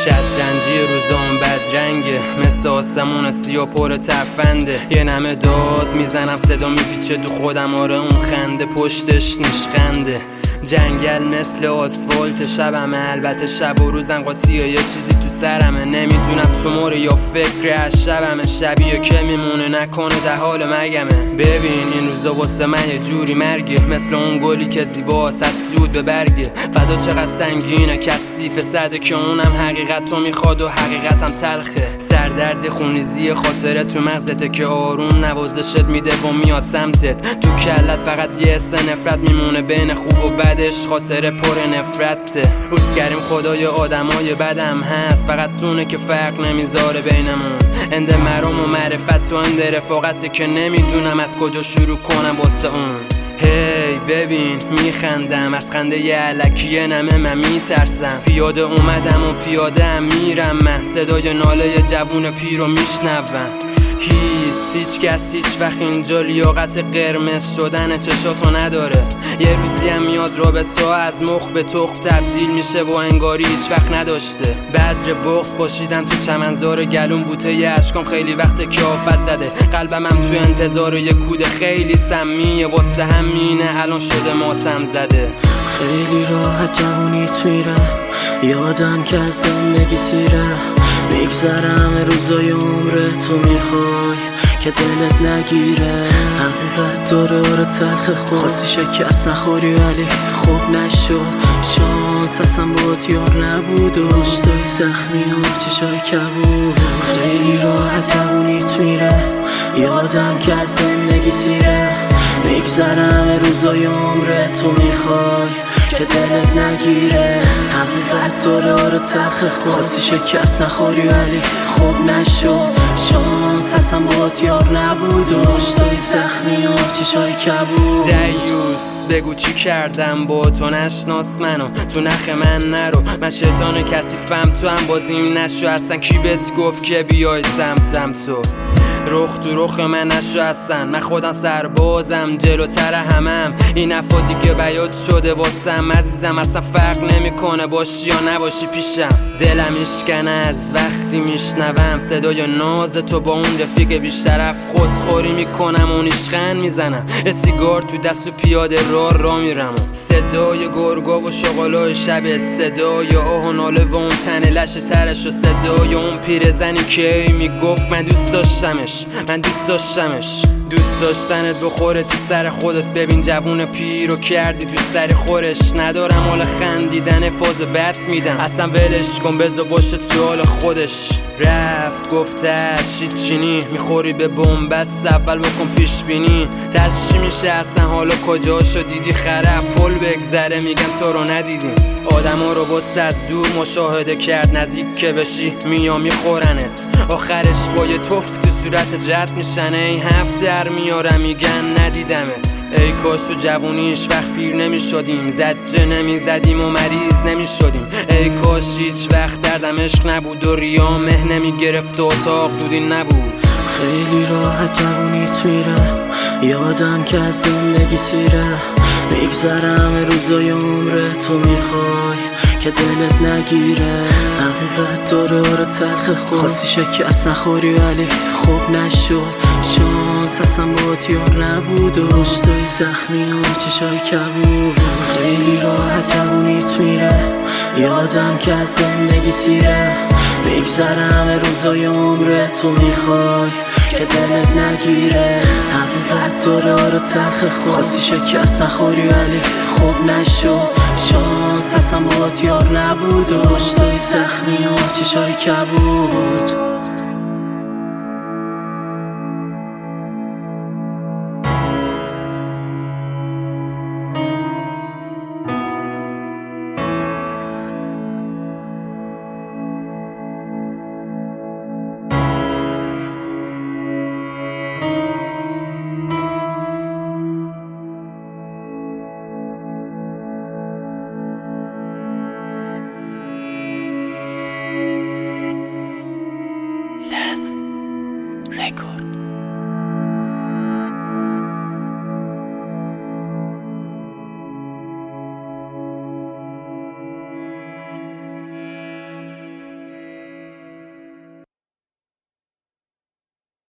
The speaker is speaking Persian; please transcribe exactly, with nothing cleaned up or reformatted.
شطرنجی روزام بدرنگه، مثل آسمون سیاه پر ترفنده. یه نمه داد میزنم صدا میپیچه تو خودم، آره اون خنده پشتش نیشخنده. جنگل مثل آسفالت شبمه، البته شب و روزم قاطیه، یه چیزی تو سرمه. نمیدونم توموره یا فکر از شبمه، شبیه که میمونه نکنه در حال مرگمه. ببین این روزا واسه من یه جوری مرگه، مثل اون گلی که زیباست از سود به برگه. فدا چقدر سنگینه کثیف صده که اونم حقیقت رو میخواد و حقیقتم تلخه. سردرد خونریزی خاطره تو مغزته که آروم نوازشت میده و میاد سمتت. تو کلت فقط یه حس نفرت میمونه بین خوب و بدش، خاطره پر نفرته. روز کریم خدای آدمای بدم هست، فقط تونه که فرق نمیذاره بینمون. اند مرام و معرفت و اند رفاقته که نمیدونم از کجا شروع کنم واسه اون. هی hey, ببین میخندم از خنده یه علکیه نمه، من میترسم. پیاده اومدم و پیاده هم میرم، من صدای ناله جوون پیر رو میشنوم. هیچ هیچ کس هیچ وقت اینجا لیاقت قرمز شدن چشاتو نداره. یه روزی هم میاد رابطه از مخ به تخم تبدیل میشه و انگاری هیچ وقت نداشته. بذر بغض پاشیدم تو چمنزار گلوم، بوته یه اشکام خیلی وقت که آفت زده. قلبم هم تو انتظار یه کود خیلی سمیه، واسه همینه الان شده ماتم زده. خیلی راحت جوونیت میره، یادم که از زندگی سیره. میگذرم روزای عمرتو میخوای که دلت نگیره. حقیقت داره آره تلخ، خود خواستی شکست نخوری ولی خوب نشد. شانس اصلا باهات یار نبود و مشتای زخمی و چشای کبود. خیلی راحت جوونیت میره، یادم که از زندگی سیره. میگذرم روزای عمرتو میخوای که دلت نگیره. حقیقت داره آره تلخ، خود خواستی شکست نخوری ولی خوب نشد. شانس اصلا باهات یار نبود و مشتای زخمی و چشای کبود. دیوس بگو چی کردم با تو، نشناس منو تو نخ من نرو. من شیطان کثیفم تو هم بازیم نشو، اصلا کی بهت گفت که بیای سمتم تو. رخ تو رخ من نشو اصلا، من خودم سربازم جلوتر همم. این افا دیگه بیاد شده واسم عزیزم، اصلا فرق نمیکنه باشی یا نباشی پیشم. دلم میشکنه از وقتی میشنوم صدای ناز تو با اون رفیق بیشرف. خودخوری میکنم و نیشخند میزنم، سیگار تو دست و پیاده راه را میرم. صدای گرگا و شغالای شب، صدای آه و ناله و اون تن لش ترش، و صدای اون پیرزنی که میگفت من دوست داشتمش، من دوست داشتمش. دوست داشتنت بخوره تو سر خودت، ببین جوون پیر رو کردی تو سر خورش. ندارم حال خندیدن فاز بد میدم، اصلا ولش کن بذار باشه تو حال خودش. رفت گفتش هیچینی، میخوری به بنبست اول بکن پیش بینی. تشی میشه اصلا حالا کجا شدیدی، خراب پل بگذره میگن تو رو ندیدیم. آدم ها رو بست از دور مشاهده کرد، نزدیک که بشی میام میخورنت. آخرش با یه توف تو صورتت رد میشن، ای هفت در میارم میگن ندیدمت. ای کاش تو جوونیش وقت پیر نمیشدیم، زجه نمیزدیم و مریض نمیشدیم. ای کاش هیچ وقت دردم عشق نبود و ریا مه نمیگرفت و اتاق دودی نبود. خیلی راحت جوونیت میره، یادم که از زندگی سیره. میگذرم روزای عمرتو میخوای که دلت نگیره. حقیقت داره آره تلخ، خود خواستی شکست نخوری ولی خوب نشد. شانس اصلا باهات یار نبود و مشتای زخمی و چشای کبود. خیلی راحت جوونیت میره، یادم که از زندگی سیره. میگذرم روزای عمرتو میخوای که دلت نگیره. حقیقت داره آره تلخ، خود خواستی شکست نخوری ولی خوب نشد. شانس اصلا باهات یار نبود و مشتای زخمی و چشای کبود.